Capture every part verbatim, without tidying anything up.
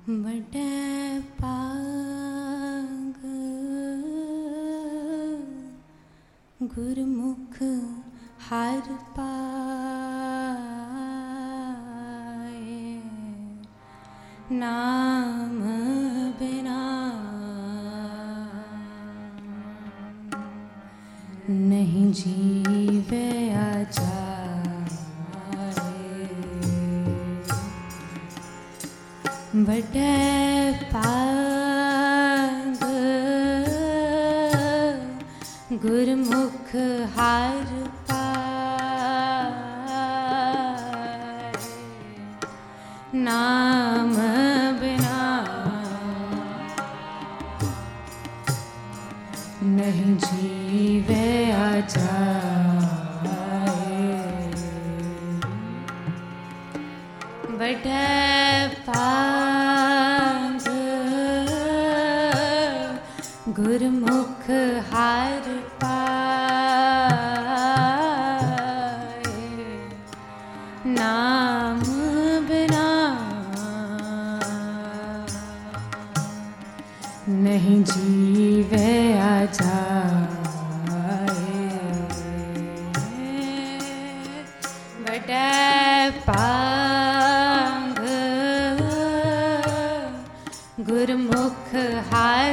बड़े पाग गुरमुख हर पाए, नाम बिना नहीं जीवे जाए। बड़े पाग गुरमुख हर पाए, नाम बिना नहीं जीवे जाए। बड़े पाग गुरमुख हर पाए, नाम बिना नहीं जीवे जाए। बड़े पाग गुरमुख हर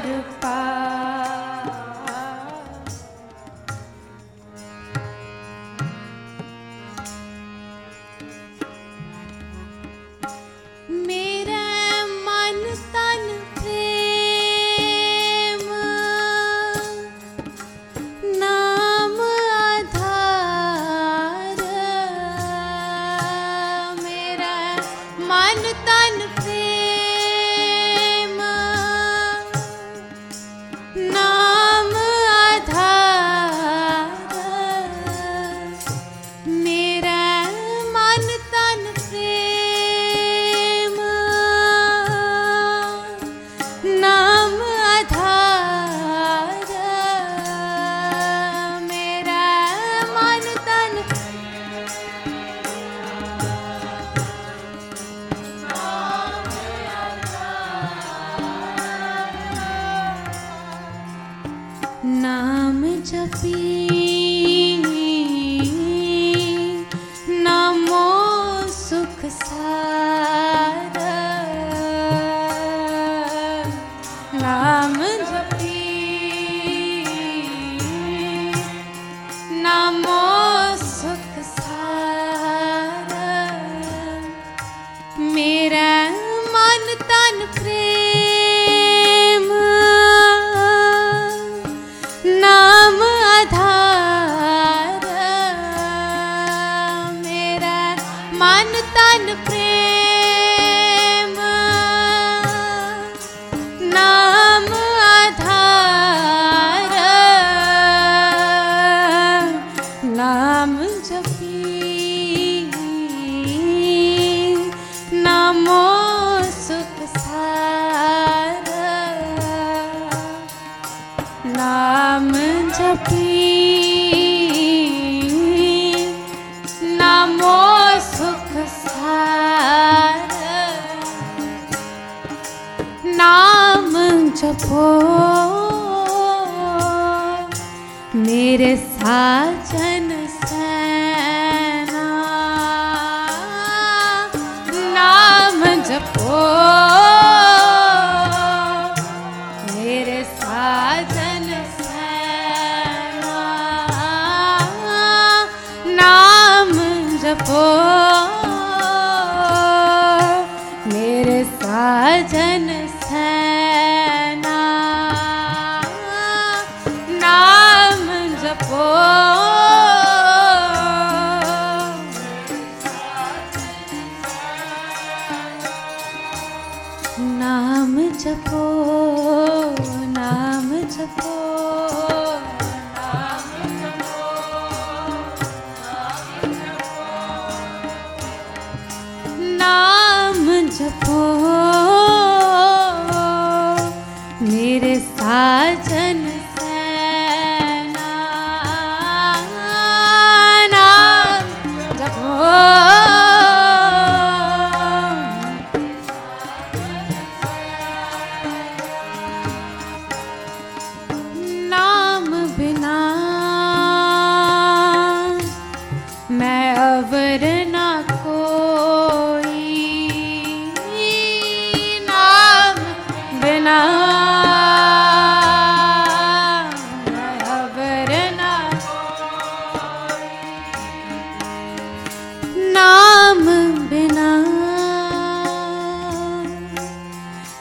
नाम जपी नामो सुख सारा। नाम जपी नामो सुख सारा, मेरा मन तन प्रेम नाम आधार। मेरा मन तन प्रेम नाम आधार। नाम जपी नामो सुख सारा। नाम जपी नामो सुख सारा। नाम जपो मेरे साजन सैना। नाम जपो मेरे साजन सैना। नाम जपो मेरे साजन सैना। नाम जपो नाम जपो नाम जपो नाम जपो मेरे साजन सैना। नाम जपो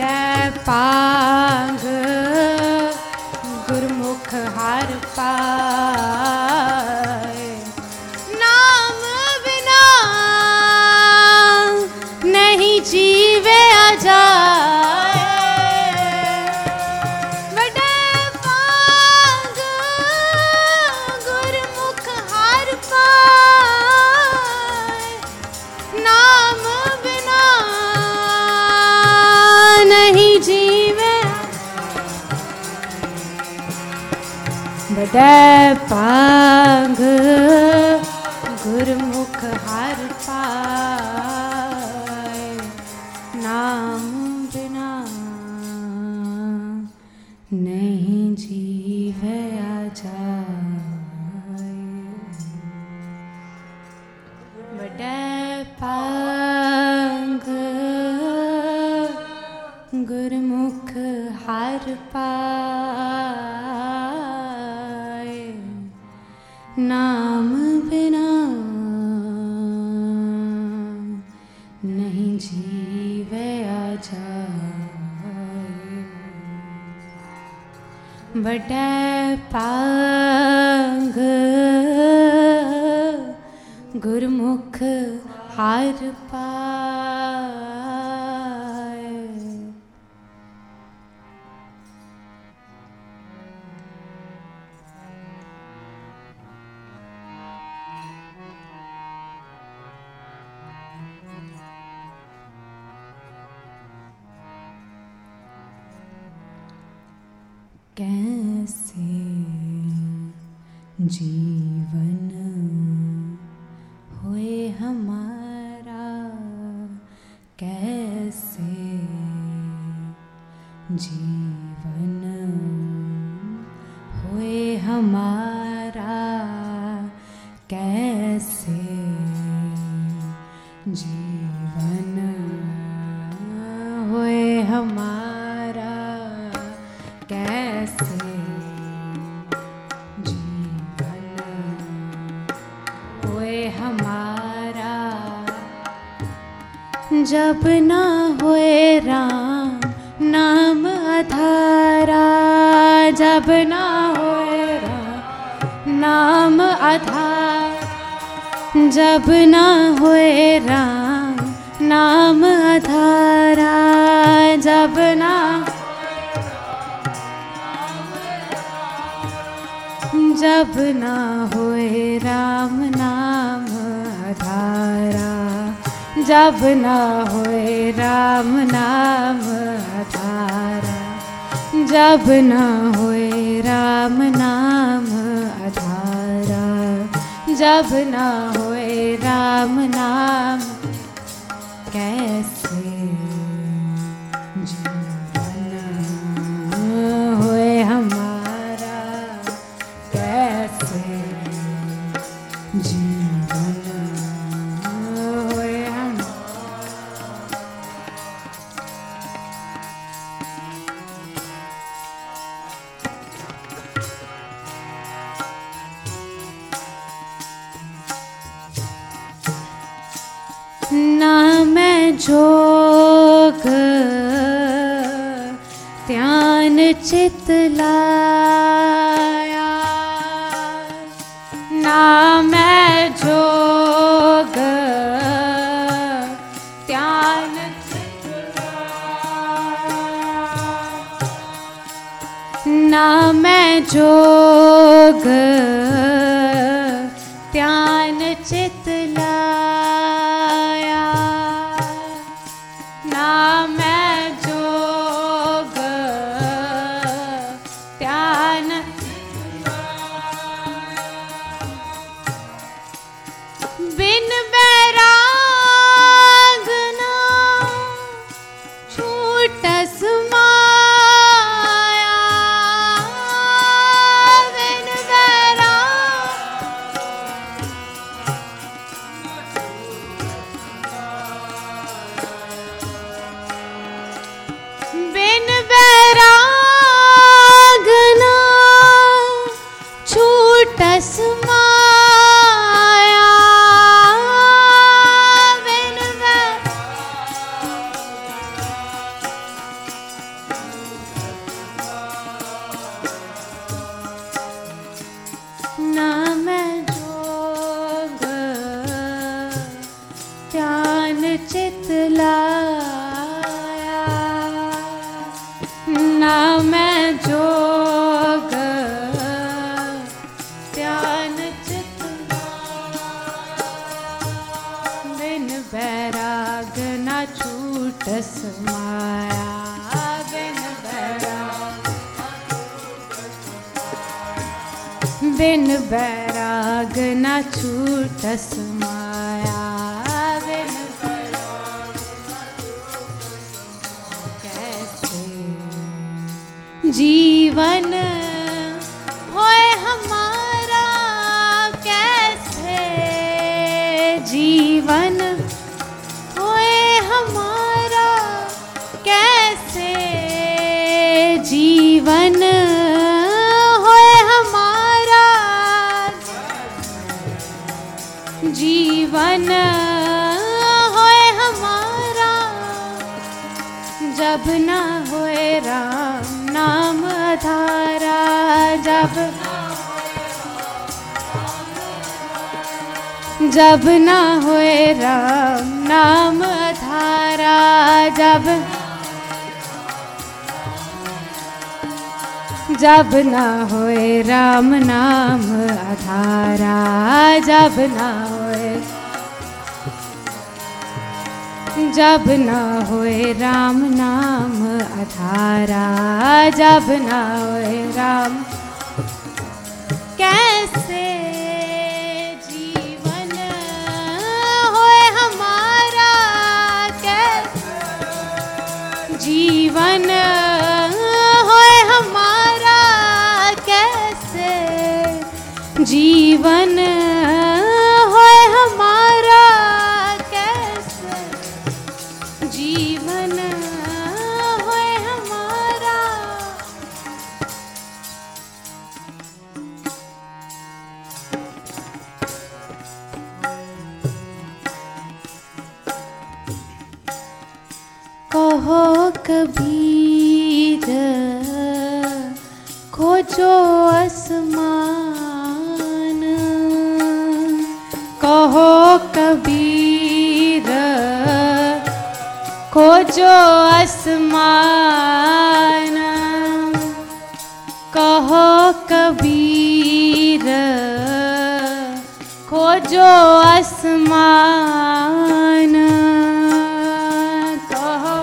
बड़े पांग गुरमुख हर पाए, नाम बिना नहीं जीवे अजाए। बड़े पांग गुरमुख हर पाए, नाम बिना नहीं जीवे। बड़े पांग गुरमुख हर पाए, नाम बिना नहीं जीवे जाए। बड़े पांग गुरमुख हर पाए, नाम बिना नहीं जीवे जाए। बड़े पांग गुरमुख हर पाए। कैसे जीवन हुए हमारा, कैसे जीवन हुए हमारा, कैसे जीवन हुए हमारा, कैसे जीवन हुए हमारा। जब ना होए राम नाम आधारा, जब ना होए राम नाम आधार, जब ना होए राम नाम आधारा, जब ना जब ना होए राम नाम आधारा, जब ना होए राम नाम आधारा, जब ना होए राम नाम आधारा, जब ना होए राम नाम। कैसे जीवन हुए हमारा, कैसे जीवन हुए हम। ना मैं जोग ध्यान चित लाया, ना मैं जोग ध्यान चित लाया, ना मैं जोग ध्यान चित लाया, ना मैं जोग ध्यान। बिन बैराग ना छूटस माया, बिन बैराग बिन बैराग ना छूटस माया, बिन बैराग बिन बैराग न छूटस माया, बिन बैराग कैसे जीवन होए हमारा, कैसे जीवन होए हमारा, कैसे जीवन होए हमारा, जीवन होए हमारा, जब न होए राम नाम आधारा, जब जब न होए राम नाम आधारा, जब जब न होए राम नाम आधारा, जब न होए जब न होए राम नाम आधारा, जब न होए राम, कैसे जीवन होए हमारा, कैसे जीवन होए हमारा, कैसे जीवन होए हमारा, कैसे जीवन होए हमारा। कहो कबीर खोजो आसमान, कहो कबीर खोजो आसमान, कहो कबीर खोजो आसमान, कहो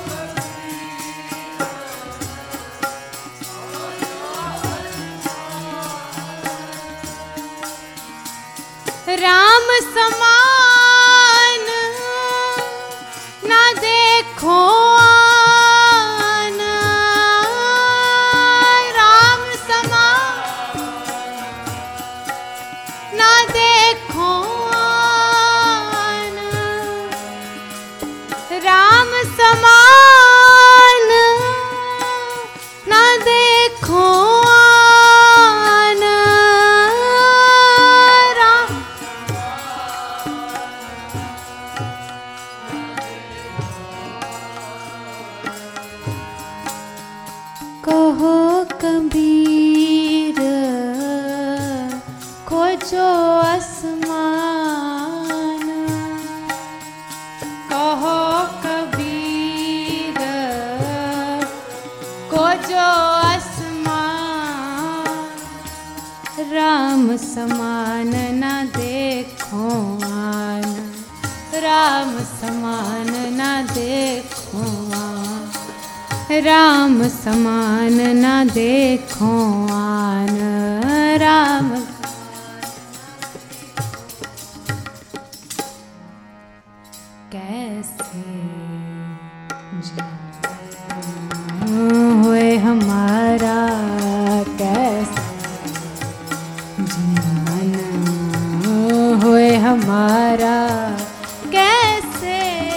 राम समान ना देखो आना, राम समान ना देखो आना, राम समान ना देखो आना, राम कहो कबीर खोजो आसमान, कहो कबीर खोजो आसमान, राम समान ना देखो आना, राम समान ना देखो आना, राम समान ना देखो आन, राम कैसे जीवन होए हमारा, कैसे जीवन होए हमारा, कैसे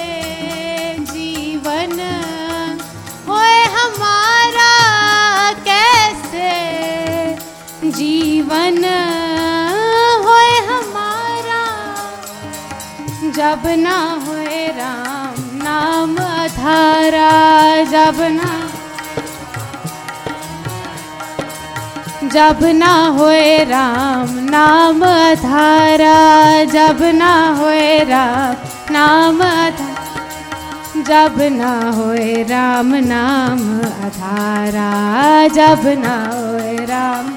जीवन होए हमारा, कैसे जीवन होए हमारा, जब ना होए राम नाम आधारा, जब ना जब ना होए राम नाम आधारा, जब ना होए राम नाम आधारा, जब ना होए राम नाम आधारा, जब ना होए राम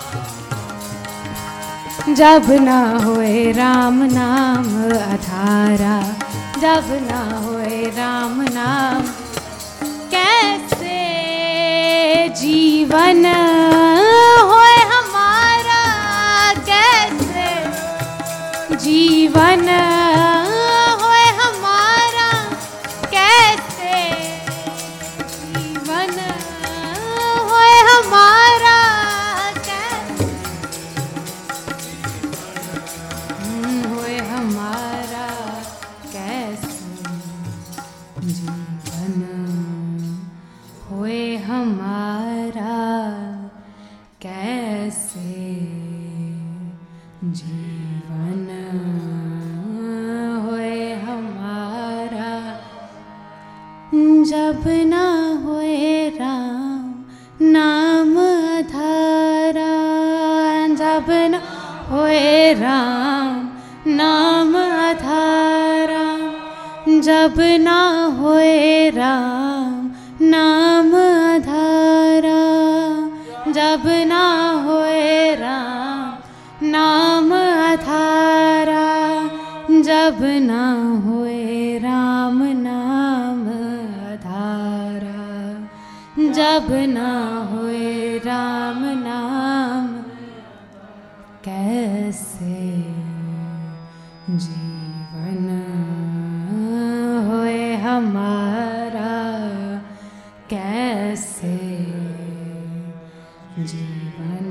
जब ना होए राम नाम आधारा, जब ना होए राम नाम, कैसे जीवन होए हमारा, होए हमारा कैसे जीवन होए हमारा जब ना होए राम नाम आधारा जब ना होए राम नाम आधारा जब ना होए राम नाम आधारा जब ना होए राम नाम आधारा जब ना होए राम नाम आधारा जब ना होए राम नाम कैसे जीवन होए हमारा कैसे जीवन